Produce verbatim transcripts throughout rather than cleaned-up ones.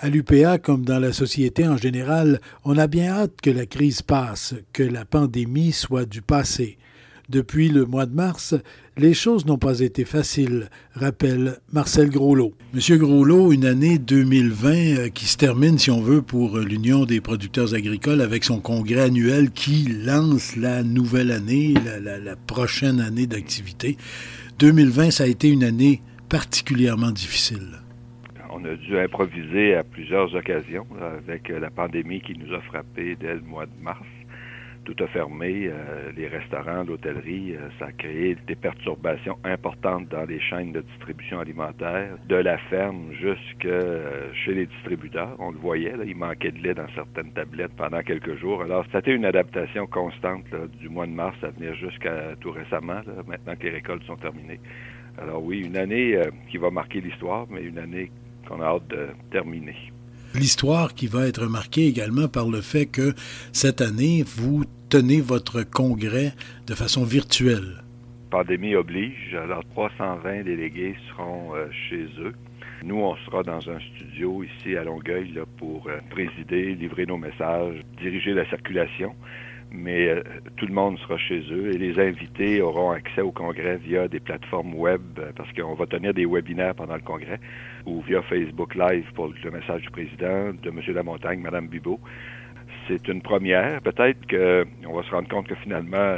À l'U P A, comme dans la société en général, on a bien hâte que la crise passe, que la pandémie soit du passé. Depuis le mois de mars, les choses n'ont pas été faciles, rappelle Marcel Groslot. Monsieur Groslot, une année deux mille vingt euh, qui se termine, si on veut, pour l'Union des producteurs agricoles avec son congrès annuel qui lance la nouvelle année, la, la, la prochaine année d'activité. deux mille vingt, ça a été une année particulièrement difficile. On a dû improviser à plusieurs occasions là, avec la pandémie qui nous a frappés dès le mois de mars. Tout a fermé, euh, les restaurants, l'hôtellerie, euh, ça a créé des perturbations importantes dans les chaînes de distribution alimentaire, de la ferme jusque euh, chez les distributeurs. On le voyait, là, il manquait de lait dans certaines tablettes pendant quelques jours. Alors, c'était une adaptation constante là, du mois de mars à venir jusqu'à tout récemment, là, maintenant que les récoltes sont terminées. Alors oui, une année euh, qui va marquer l'histoire, mais une année qu'on a hâte de terminer. L'histoire qui va être marquée également par le fait que cette année, vous tenez votre congrès de façon virtuelle. Pandémie oblige, alors trois cent vingt délégués seront euh, chez eux. Nous, on sera dans un studio ici à Longueuil là, pour euh, présider, livrer nos messages, diriger la circulation. Mais euh, tout le monde sera chez eux et les invités auront accès au congrès via des plateformes web euh, parce qu'on va tenir des webinaires pendant le congrès ou via Facebook Live pour le message du président, de M. Lamontagne, Mme Bibeau. C'est une première. Peut-être qu'on va se rendre compte que finalement,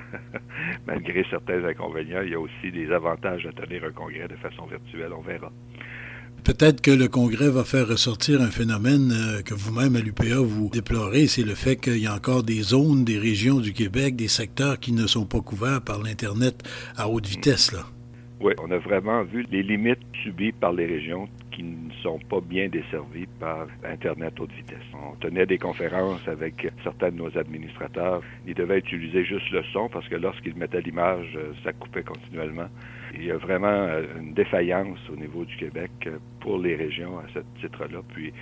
malgré certains inconvénients, il y a aussi des avantages à tenir un congrès de façon virtuelle. On verra. Peut-être que le Congrès va faire ressortir un phénomène euh, que vous-même à l'U P A vous déplorez, c'est le fait qu'il y a encore des zones, des régions du Québec, des secteurs qui ne sont pas couverts par l'Internet à haute vitesse, là. Oui, on a vraiment vu les limites subies par les régions qui ne sont pas bien desservies par Internet haute vitesse. On tenait des conférences avec certains de nos administrateurs. Ils devaient utiliser juste le son parce que lorsqu'ils mettaient l'image, ça coupait continuellement. Il y a vraiment une défaillance au niveau du Québec pour les régions à ce titre-là. Puis,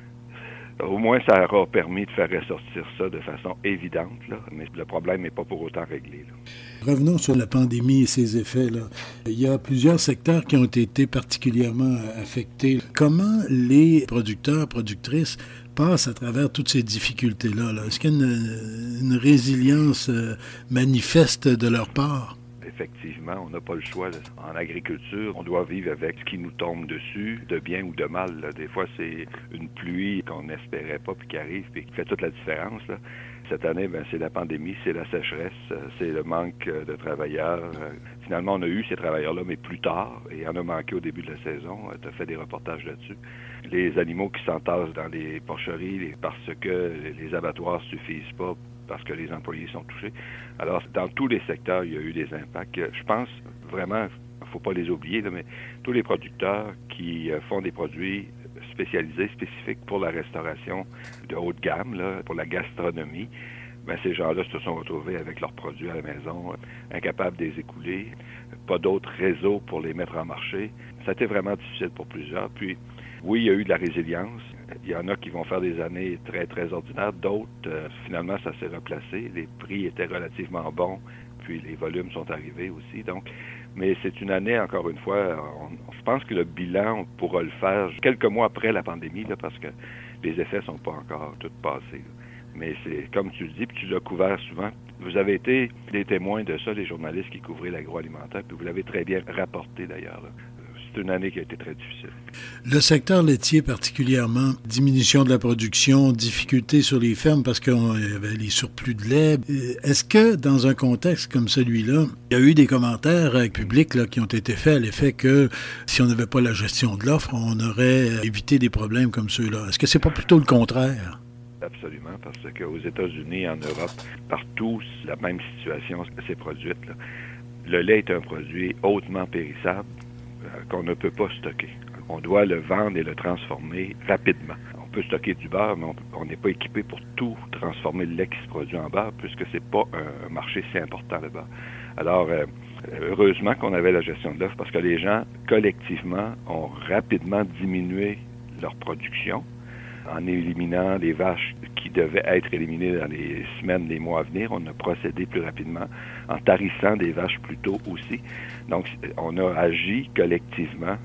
au moins, ça aura permis de faire ressortir ça de façon évidente, là, mais le problème n'est pas pour autant réglé, là. Revenons sur la pandémie et ses effets, là. Il y a plusieurs secteurs qui ont été particulièrement affectés. Comment les producteurs, productrices passent à travers toutes ces difficultés-là, là? Est-ce qu'il y a une, une résilience euh, manifeste de leur part? Effectivement, on n'a pas le choix. Là. En agriculture, on doit vivre avec ce qui nous tombe dessus, de bien ou de mal. Là. Des fois, c'est une pluie qu'on n'espérait pas puis qui arrive puis qui fait toute la différence. Là. Cette année, ben, c'est la pandémie, c'est la sécheresse, c'est le manque de travailleurs. Finalement, on a eu ces travailleurs-là, mais plus tard, et il y en a manqué au début de la saison. Tu as fait des reportages là-dessus. Les animaux qui s'entassent dans les porcheries parce que les abattoirs suffisent pas parce que les employés sont touchés. Alors, dans tous les secteurs, il y a eu des impacts. Je pense vraiment, il ne faut pas les oublier, là, mais tous les producteurs qui font des produits spécialisés, spécifiques pour la restauration de haute gamme, là, pour la gastronomie, ben, ces gens-là se sont retrouvés avec leurs produits à la maison, incapables de les écouler, pas d'autres réseaux pour les mettre en marché. Ça a été vraiment difficile pour plusieurs. Puis, oui, il y a eu de la résilience. Il y en a qui vont faire des années très, très ordinaires. D'autres, euh, finalement, ça s'est replacé. Les prix étaient relativement bons, puis les volumes sont arrivés aussi. Donc, mais c'est une année, encore une fois, on, je pense que le bilan, on pourra le faire quelques mois après la pandémie, là, parce que les effets sont pas encore tous passés, là. Mais c'est comme tu le dis, puis tu l'as couvert souvent. Vous avez été des témoins de ça, les journalistes qui couvraient l'agroalimentaire, puis vous l'avez très bien rapporté d'ailleurs, là. C'est une année qui a été très difficile. Le secteur laitier particulièrement, diminution de la production, difficultés sur les fermes parce qu'il y avait les surplus de lait. Est-ce que dans un contexte comme celui-là, il y a eu des commentaires publics là, qui ont été faits à l'effet que si on n'avait pas la gestion de l'offre, on aurait évité des problèmes comme ceux-là? Est-ce que c'est pas plutôt le contraire? Absolument, parce qu'aux États-Unis, en Europe, partout, la même situation s'est produite, là. Le lait est un produit hautement périssable qu'on ne peut pas stocker. On doit le vendre et le transformer rapidement. On peut stocker du beurre, mais on n'est pas équipé pour tout transformer le lait qui se produit en beurre, puisque c'est pas un marché si important, le beurre. Alors, euh, heureusement qu'on avait la gestion de l'offre, parce que les gens, collectivement, ont rapidement diminué leur production en éliminant les vaches qui devaient être éliminées dans les semaines, les mois à venir. On a procédé plus rapidement en tarissant des vaches plus tôt aussi. Donc, on a agi collectivement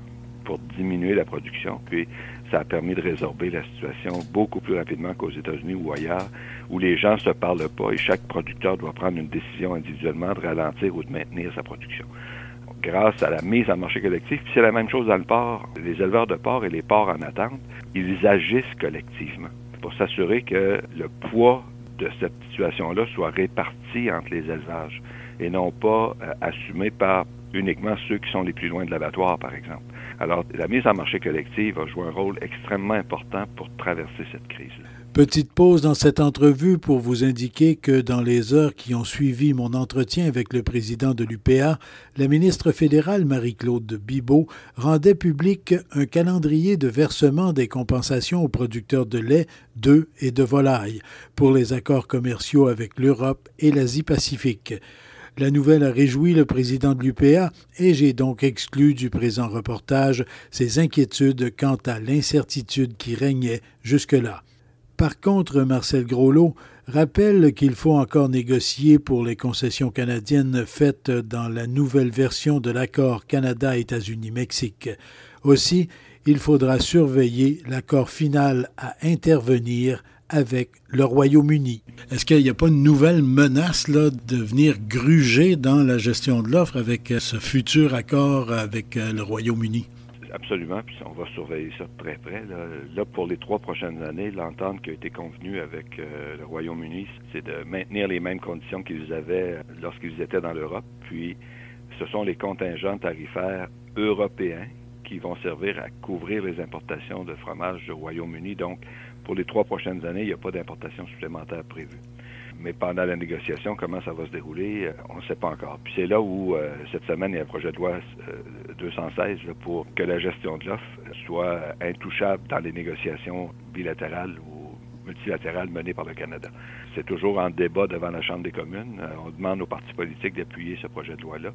pour diminuer la production. Puis ça a permis de résorber la situation beaucoup plus rapidement qu'aux États-Unis ou ailleurs, où les gens ne se parlent pas et chaque producteur doit prendre une décision individuellement de ralentir ou de maintenir sa production. Grâce à la mise en marché collectif, puis c'est la même chose dans le porc. Les éleveurs de porc et les porcs en attente, ils agissent collectivement pour s'assurer que le poids de cette situation-là soit réparti entre les élevages et non pas euh, assumé par uniquement ceux qui sont les plus loin de l'abattoir, par exemple. Alors, la mise en marché collective va jouer un rôle extrêmement important pour traverser cette crise-là. Petite pause dans cette entrevue pour vous indiquer que dans les heures qui ont suivi mon entretien avec le président de l'U P A, la ministre fédérale Marie-Claude Bibeau rendait public un calendrier de versement des compensations aux producteurs de lait, d'œufs et de volailles pour les accords commerciaux avec l'Europe et l'Asie-Pacifique. La nouvelle a réjoui le président de l'U P A et j'ai donc exclu du présent reportage ses inquiétudes quant à l'incertitude qui régnait jusque-là. Par contre, Marcel Groslot rappelle qu'il faut encore négocier pour les concessions canadiennes faites dans la nouvelle version de l'accord Canada-États-Unis-Mexique. Aussi, il faudra surveiller l'accord final à intervenir avec le Royaume-Uni. Est-ce qu'il n'y a pas une nouvelle menace là, de venir gruger dans la gestion de l'offre avec ce futur accord avec le Royaume-Uni? Absolument, puis on va surveiller ça de très près. Là, là pour les trois prochaines années, l'entente qui a été convenue avec euh, le Royaume-Uni, c'est de maintenir les mêmes conditions qu'ils avaient lorsqu'ils étaient dans l'Europe. Puis, ce sont les contingents tarifaires européens qui vont servir à couvrir les importations de fromage du Royaume-Uni. Donc, pour les trois prochaines années, il n'y a pas d'importation supplémentaire prévue. Mais pendant la négociation, comment ça va se dérouler, euh, on ne sait pas encore. Puis c'est là où, euh, cette semaine, il y a un projet de loi euh, deux cent seize là, pour que la gestion de l'offre soit intouchable dans les négociations bilatérales ou multilatérales menées par le Canada. C'est toujours en débat devant la Chambre des communes. Euh, on demande aux partis politiques d'appuyer ce projet de loi-là.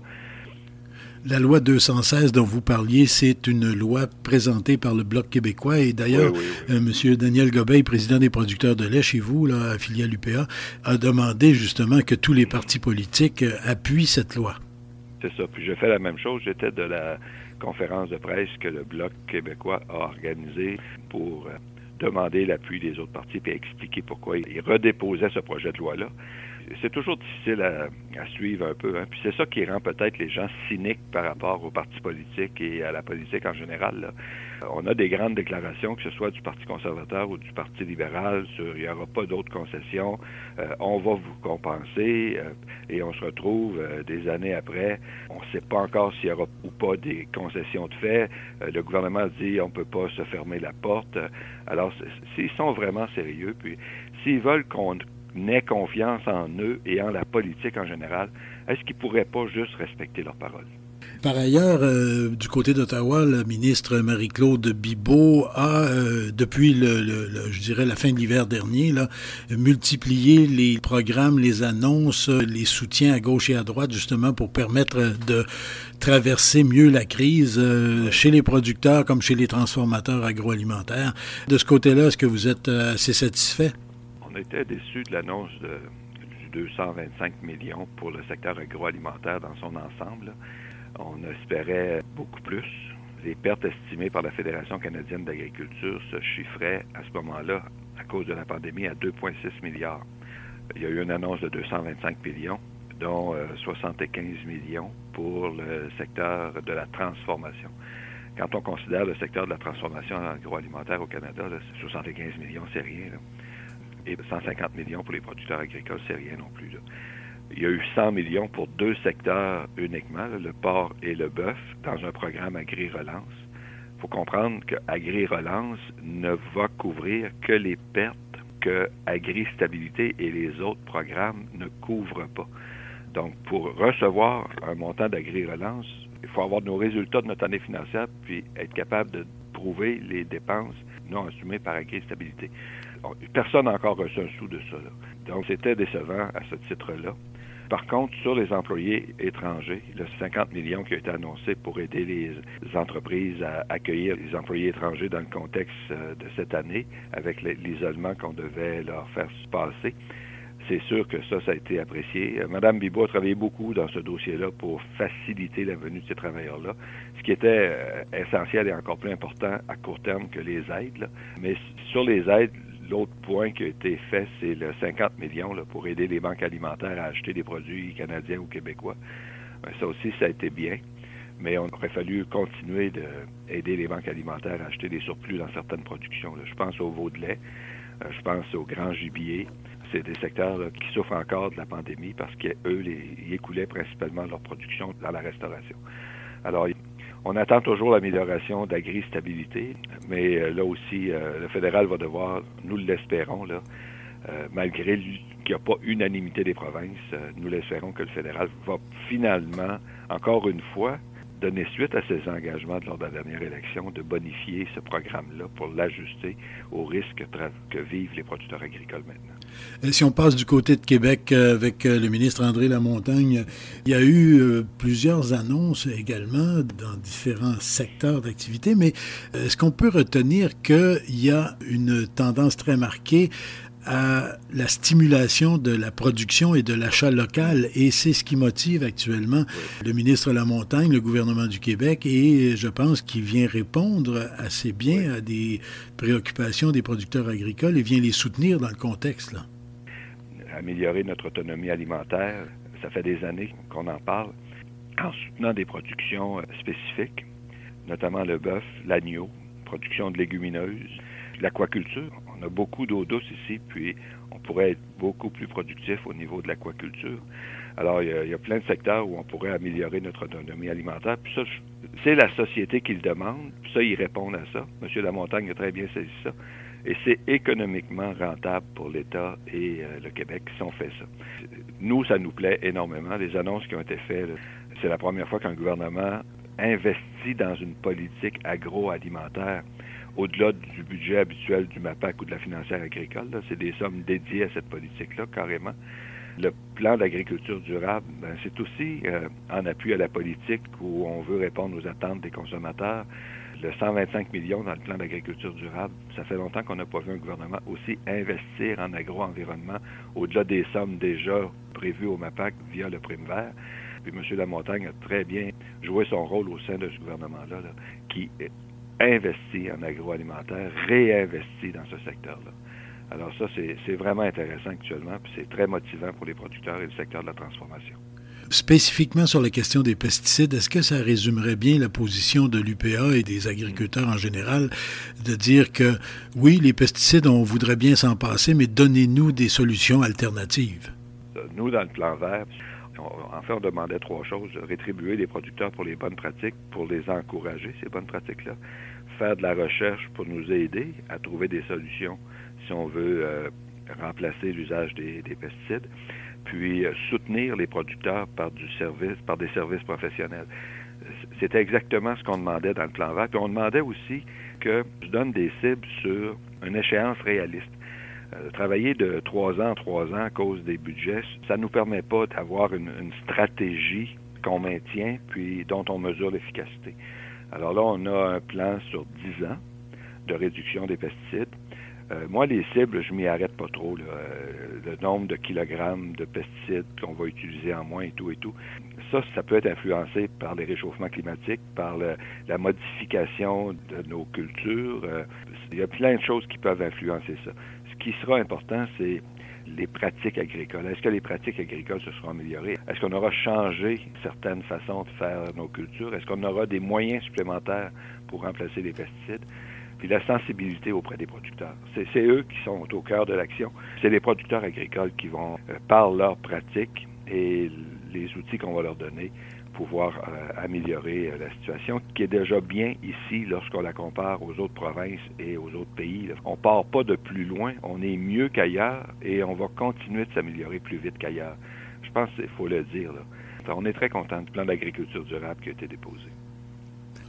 La loi deux cent seize dont vous parliez, c'est une loi présentée par le Bloc québécois. Et d'ailleurs, oui, oui, oui. euh, M. Daniel Gobeil, président des producteurs de lait chez vous, là, affilié à l'U P A, a demandé justement que tous les partis politiques euh, appuient cette loi. C'est ça. Puis j'ai fait la même chose. J'étais de la conférence de presse que le Bloc québécois a organisée pour euh, demander l'appui des autres partis et expliquer pourquoi ils redéposaient ce projet de loi-là. C'est toujours difficile à, à suivre un peu. Hein. Puis c'est ça qui rend peut-être les gens cyniques par rapport aux partis politiques et à la politique en général. Là. On a des grandes déclarations, que ce soit du Parti conservateur ou du Parti libéral, sur il n'y aura pas d'autres concessions, euh, on va vous compenser, euh, et on se retrouve euh, des années après, on ne sait pas encore s'il y aura ou pas des concessions de fait. Euh, le gouvernement dit on ne peut pas se fermer la porte. Alors, s'ils sont vraiment sérieux, puis s'ils veulent qu'on n'aient confiance en eux et en la politique en général, est-ce qu'ils ne pourraient pas juste respecter leurs paroles? Par ailleurs, euh, du côté d'Ottawa, la ministre Marie-Claude Bibeau a, euh, depuis, le, le, le, je dirais, la fin de l'hiver dernier, là, multiplié les programmes, les annonces, les soutiens à gauche et à droite, justement, pour permettre de traverser mieux la crise euh, chez les producteurs comme chez les transformateurs agroalimentaires. De ce côté-là, est-ce que vous êtes assez satisfait? On était déçus de l'annonce de, du deux cent vingt-cinq millions pour le secteur agroalimentaire dans son ensemble. On espérait beaucoup plus. Les pertes estimées par la Fédération canadienne d'agriculture se chiffraient à ce moment-là, à cause de la pandémie, à deux virgule six milliards. Il y a eu une annonce de deux cent vingt-cinq millions, dont euh, soixante-quinze millions pour le secteur de la transformation. Quand on considère le secteur de la transformation agroalimentaire au Canada, là, soixante-quinze millions, c'est rien. Là. Et cent cinquante millions pour les producteurs agricoles, c'est rien non plus. Là. Il y a eu cent millions pour deux secteurs uniquement, là, le porc et le bœuf, dans un programme Agri-Relance. Il faut comprendre que Agri-Relance ne va couvrir que les pertes que Agri-Stabilité et les autres programmes ne couvrent pas. Donc, pour recevoir un montant d'Agri-Relance, il faut avoir nos résultats de notre année financière puis être capable de prouver les dépenses non assumées par Agri-Stabilité. Personne n'a encore reçu un sou de ça. Là. Donc, c'était décevant à ce titre-là. Par contre, sur les employés étrangers, le cinquante millions qui a été annoncé pour aider les entreprises à accueillir les employés étrangers dans le contexte de cette année, avec l'isolement qu'on devait leur faire passer, C'est sûr que ça, ça a été apprécié. Mme Bibeau a travaillé beaucoup dans ce dossier-là pour faciliter la venue de ces travailleurs-là, ce qui était euh, essentiel et encore plus important à court terme que les aides. Là. Mais sur les aides, l'autre point qui a été fait, c'est le cinquante millions là, pour aider les banques alimentaires à acheter des produits canadiens ou québécois. Ça aussi, ça a été bien. Mais on aurait fallu continuer d'aider les banques alimentaires à acheter des surplus dans certaines productions. Là. Je pense au veau de lait, euh, je pense au grand gibier. C'est des secteurs là, qui souffrent encore de la pandémie parce qu'eux, ils écoulaient principalement leur production dans la restauration. Alors, on attend toujours l'amélioration d'agri-stabilité, mais euh, là aussi, euh, le fédéral va devoir, nous l'espérons, là, euh, malgré qu'il n'y a pas unanimité des provinces, euh, nous l'espérons que le fédéral va finalement, encore une fois, donner suite à ses engagements lors de la dernière élection de bonifier ce programme-là pour l'ajuster aux risques tra- que vivent les producteurs agricoles maintenant. Et si on passe du côté de Québec euh, avec euh, le ministre André Lamontagne, il y a eu euh, plusieurs annonces également dans différents secteurs d'activité, mais est-ce qu'on peut retenir qu'il y a une tendance très marquée à la stimulation de la production et de l'achat local, et c'est ce qui motive actuellement le ministre Lamontagne, le gouvernement du Québec, et je pense qu'il vient répondre assez bien à des préoccupations des producteurs agricoles et vient les soutenir dans le contexte, là. Améliorer notre autonomie alimentaire, ça fait des années qu'on en parle, en soutenant des productions spécifiques, notamment le bœuf, l'agneau, production de légumineuses, l'aquaculture. On a beaucoup d'eau douce ici, puis on pourrait être beaucoup plus productif au niveau de l'aquaculture. Alors, il y, a, il y a plein de secteurs où on pourrait améliorer notre autonomie alimentaire. Puis ça, c'est la société qui le demande. Puis ça, ils répondent à ça. M. Lamontagne a très bien saisi ça. Et c'est économiquement rentable pour l'État et euh, le Québec si on fait ça. Nous, ça nous plaît énormément. Les annonces qui ont été faites, là, c'est la première fois qu'un gouvernement investit dans une politique agroalimentaire au-delà du budget habituel du MAPAC ou de la financière agricole. Là, c'est des sommes dédiées à cette politique-là, carrément. Le plan d'agriculture durable, ben, c'est aussi euh, en appui à la politique où on veut répondre aux attentes des consommateurs. Le cent vingt-cinq millions dans le plan d'agriculture durable, ça fait longtemps qu'on n'a pas vu un gouvernement aussi investir en agro-environnement au-delà des sommes déjà prévues au MAPAC via le prime vert. Puis M. Lamontagne a très bien joué son rôle au sein de ce gouvernement-là, là, qui investit en agroalimentaire, réinvestit dans ce secteur-là. Alors ça, c'est, c'est vraiment intéressant actuellement, puis c'est très motivant pour les producteurs et le secteur de la transformation. Spécifiquement sur la question des pesticides, est-ce que ça résumerait bien la position de l'U P A et des agriculteurs en général de dire que, oui, les pesticides, on voudrait bien s'en passer, mais donnez-nous des solutions alternatives? Nous, dans le plan vert, on, en fait, on demandait trois choses. Rétribuer les producteurs pour les bonnes pratiques, pour les encourager, ces bonnes pratiques-là. Faire de la recherche pour nous aider à trouver des solutions si on veut euh, remplacer l'usage des, des pesticides. Puis euh, soutenir les producteurs par du service, par des services professionnels. C'était exactement ce qu'on demandait dans le plan vert. Puis on demandait aussi que je donne des cibles sur une échéance réaliste. Euh, travailler de trois ans en trois ans à cause des budgets, ça ne nous permet pas d'avoir une, une stratégie qu'on maintient puis dont on mesure l'efficacité. Alors là, on a un plan sur dix ans de réduction des pesticides. Euh, moi, les cibles, je m'y arrête pas trop. Là. Euh, le nombre de kilogrammes de pesticides qu'on va utiliser en moins et tout et tout. Ça, ça peut être influencé par les réchauffements climatiques, par le, la modification de nos cultures. Euh, il y a plein de choses qui peuvent influencer ça. Ce qui sera important, c'est les pratiques agricoles. Est-ce que les pratiques agricoles se seront améliorées? Est-ce qu'on aura changé certaines façons de faire nos cultures? Est-ce qu'on aura des moyens supplémentaires pour remplacer les pesticides? Puis la sensibilité auprès des producteurs. C'est, c'est eux qui sont au cœur de l'action. C'est les producteurs agricoles qui vont, euh, par leurs pratiques et les outils qu'on va leur donner, pouvoir euh, améliorer euh, la situation, qui est déjà bien ici lorsqu'on la compare aux autres provinces et aux autres pays. Là. On part pas de plus loin, on est mieux qu'ailleurs et on va continuer de s'améliorer plus vite qu'ailleurs. Je pense qu'il faut le dire. Là. On est très content du plan d'agriculture durable qui a été déposé.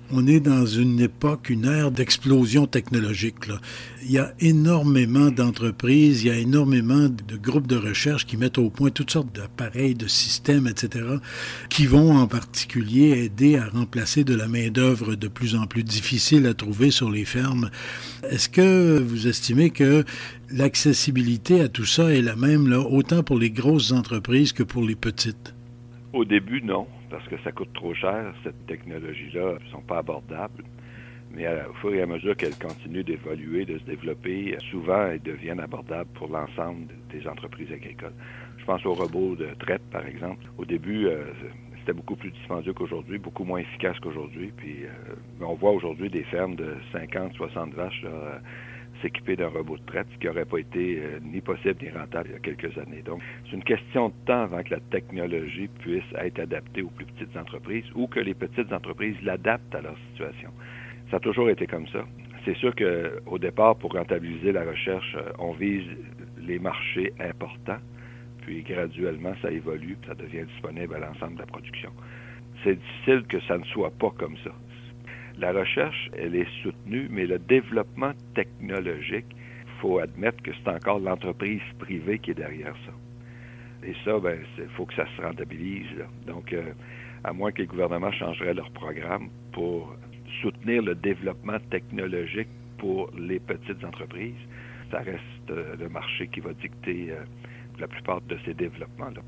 On est dans une époque, une ère d'explosion technologique, là. Il y a énormément d'entreprises, il y a énormément de groupes de recherche qui mettent au point toutes sortes d'appareils, de systèmes, et cetera, qui vont en particulier aider à remplacer de la main-d'œuvre de plus en plus difficile à trouver sur les fermes. Est-ce que vous estimez que l'accessibilité à tout ça est la même, là, autant pour les grosses entreprises que pour les petites? Au début, non, parce que ça coûte trop cher. Cette technologie-là ne sont pas abordables. Mais au fur et à mesure qu'elles continuent d'évoluer, de se développer, souvent elles deviennent abordables pour l'ensemble des entreprises agricoles. Je pense aux robots de traite, par exemple. Au début, euh, c'était beaucoup plus dispendieux qu'aujourd'hui, beaucoup moins efficace qu'aujourd'hui. Puis, euh, on voit aujourd'hui des fermes de cinquante, soixante vaches là, euh, s'équiper d'un robot de traite, ce qui n'aurait pas été euh, ni possible ni rentable il y a quelques années. Donc, c'est une question de temps avant que la technologie puisse être adaptée aux plus petites entreprises ou que les petites entreprises l'adaptent à leur situation. Ça a toujours été comme ça. C'est sûr qu'au départ, pour rentabiliser la recherche, on vise les marchés importants, puis graduellement, ça évolue, puis ça devient disponible à l'ensemble de la production. C'est difficile que ça ne soit pas comme ça. La recherche, elle est soutenue, mais le développement technologique, il faut admettre que c'est encore l'entreprise privée qui est derrière ça. Et ça, ben, il faut que ça se rentabilise, là. Donc, euh, à moins que les gouvernements changeraient leur programme pour soutenir le développement technologique pour les petites entreprises, ça reste euh, le marché qui va dicter euh, la plupart de ces développements-là.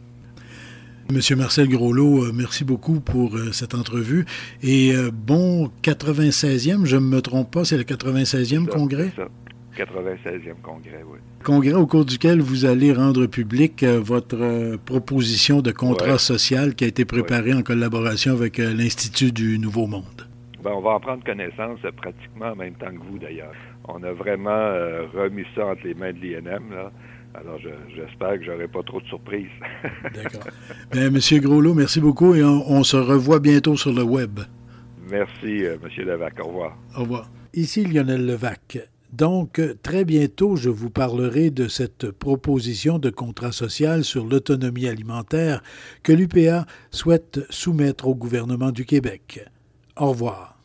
Monsieur Marcel Groslot, merci beaucoup pour euh, cette entrevue. Et euh, bon, quatre-vingt-seizième, je ne me trompe pas, c'est le quatre-vingt-seizième ça, congrès? C'est ça, quatre-vingt-seizième congrès, oui. Congrès au cours duquel vous allez rendre public euh, votre euh, proposition de contrat ouais. social qui a été préparée ouais. en collaboration avec euh, l'Institut du Nouveau Monde. Ben, on va en prendre connaissance euh, pratiquement en même temps que vous, d'ailleurs. On a vraiment euh, remis ça entre les mains de l'I N M, là. Alors, je, j'espère que je n'aurai pas trop de surprises. D'accord. Bien, M. Groslot, merci beaucoup et on, on se revoit bientôt sur le web. Merci, euh, M. Levac. Au revoir. Au revoir. Ici Lionel Levac. Donc, très bientôt, je vous parlerai de cette proposition de contrat social sur l'autonomie alimentaire que l'U P A souhaite soumettre au gouvernement du Québec. Au revoir.